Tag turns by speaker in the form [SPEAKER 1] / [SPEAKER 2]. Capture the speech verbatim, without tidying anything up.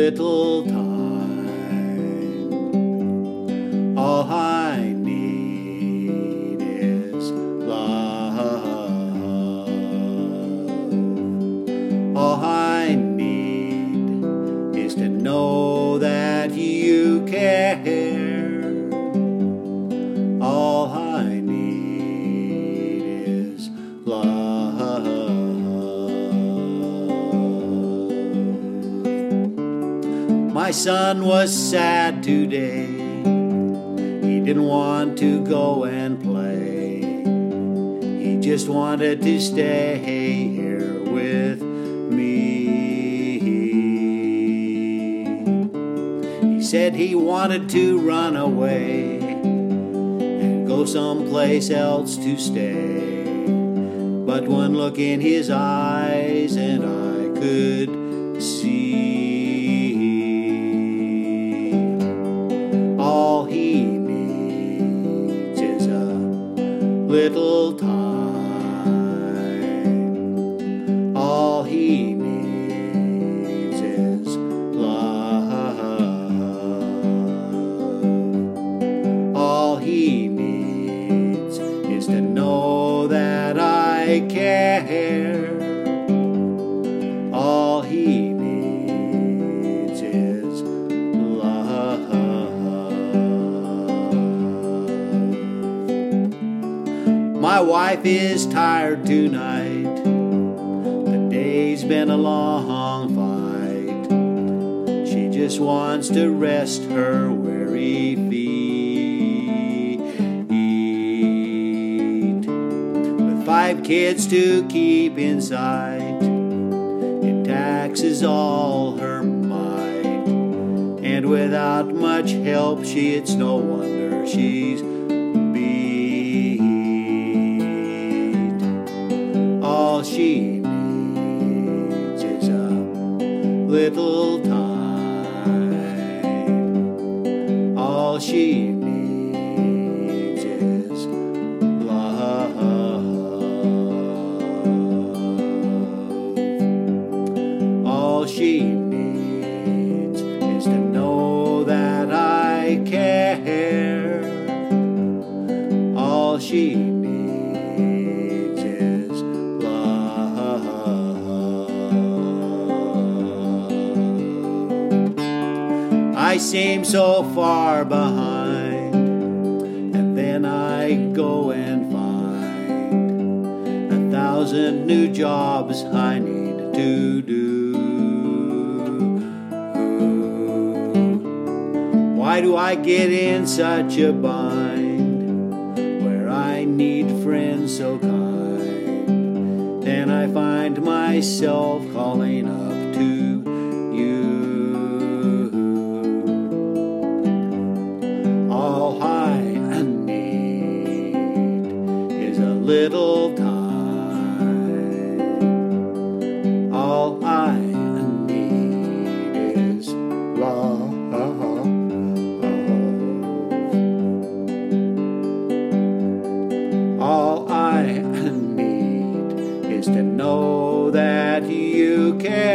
[SPEAKER 1] little time. All I need is love. All I need is to know that you care. All I need is love. My son was sad today. He didn't want to go and play. He just wanted to stay here with me. He said he wanted to run away and go someplace else to stay. But one look in his eyes and I could see all he needs is a little time. All he needs is love. All he needs is to know that I care. All he needs is love. My wife is tired tonight. The day's been a long fight. She just wants to rest her weary feet. With five kids to keep in sight, it taxes all her might. And without much help, she it's no wonder she's beat. All she needs is a little time. All she needs is love. All she needs is to know that I care. All she needs is love. I seem so far behind, and then I go and find a thousand new jobs I need to do. Why do I get in such a bind where I need friends so kind? Then I find myself calling up to you. All I need is a little time. All I need is love. All I need is to know that you care.